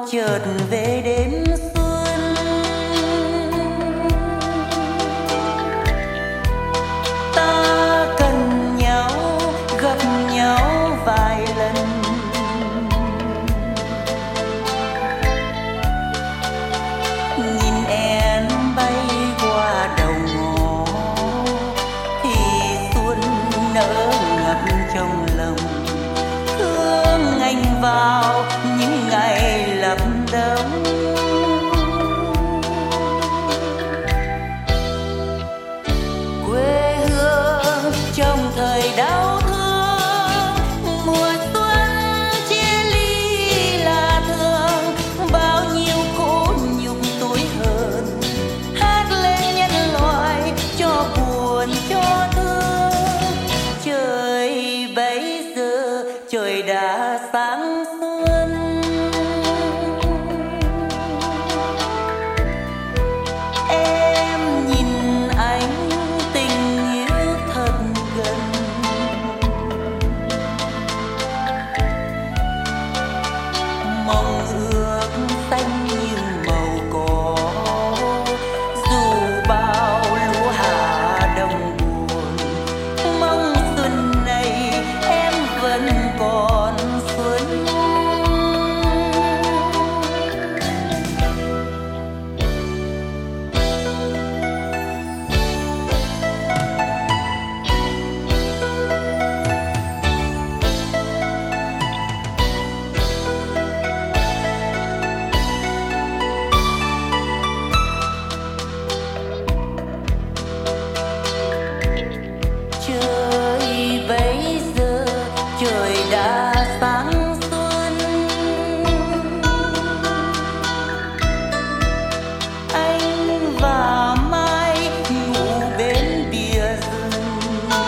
chợt về đêm xuân, ta cần nhau gặp nhau vài lần. Nhìn em bay qua đầu ngõ thì xuân nở ngập trong lòng, thương anh vào những ngày lập đông. Quê hương trong thời đau thương, mùa xuân chia ly là thường, bao nhiêu khổ nhục tuổi hờn hát lên nhân loại cho buồn cho thương. Trời bấy giờ trời đã sáng xuân, em nhìn anh tình yêu thật gần. Mong ước xanh như màu cỏ, dù bao lúa hạ đông buồn. Mong xuân này em vẫn còn xuân. Trời bấy giờ trời đã sáng xuân, anh và Mai ngủ bên bìa rừng.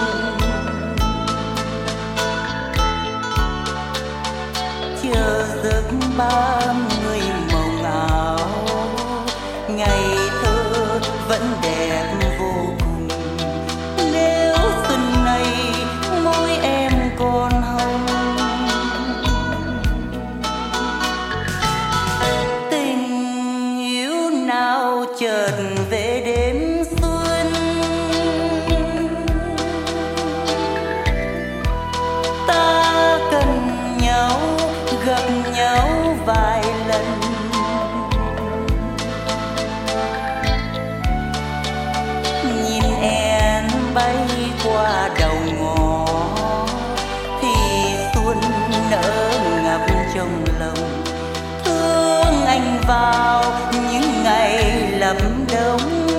Chờ giấc 30 mộng ảo, ngày thơ vẫn đẹp vô cùng. Nếu xuân này môi em còn hồng, tình yêu nào chợt về đêm xuân, ta cần nhau gặp nhau vài lần. Nhìn em bay qua đầu ngõ thì xuân nở ngập trong lòng, thương anh vào những ngày lập đông.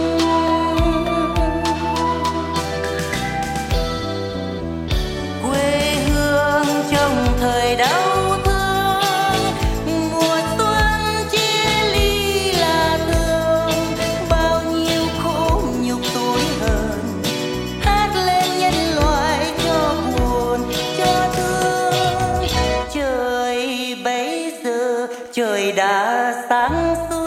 Quê hương trong thời đau thương, mùa xuân chia ly là thường, bao nhiêu khổ nhục tuổi hờn hát lên nhân loại cho buồn cho thương. Trời bấy giờ trời đã sáng xuân.